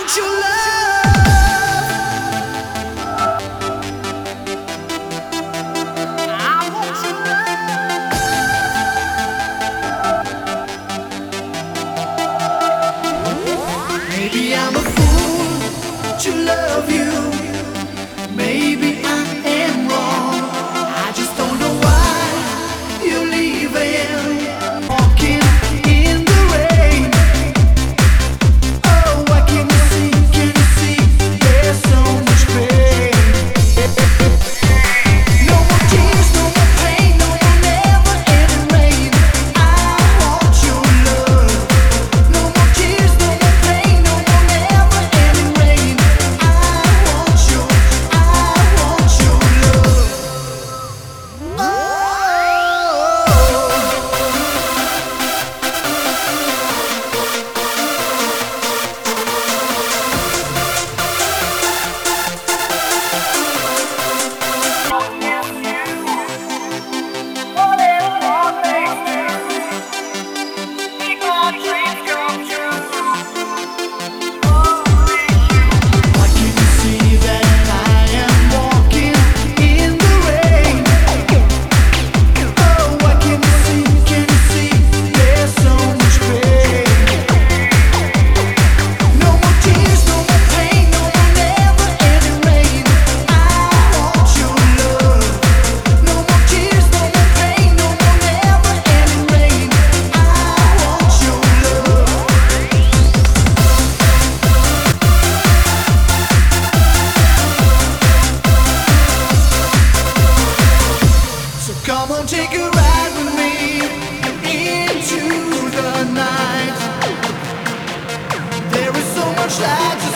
your love. I want your love. Maybe I'm a fool to love you. Maybe I am wrong. I just don't know why you're leaving. Walking in the rain. Oh, I can you see? There's so much pain. No more tears, no more pain, no more never-ending rain. I want your love. No more tears, no more pain, no more never-ending rain. I want your love. Oh. Why can't you see that I am walking in the rain? Oh, why can't you see? There's so much pain. No more tears, no more pain, no more never-ending rain. I want your love. No more tears, no more pain, no more never-ending rain. I want your love. So come on, take a ride with me into the night. There is so much light to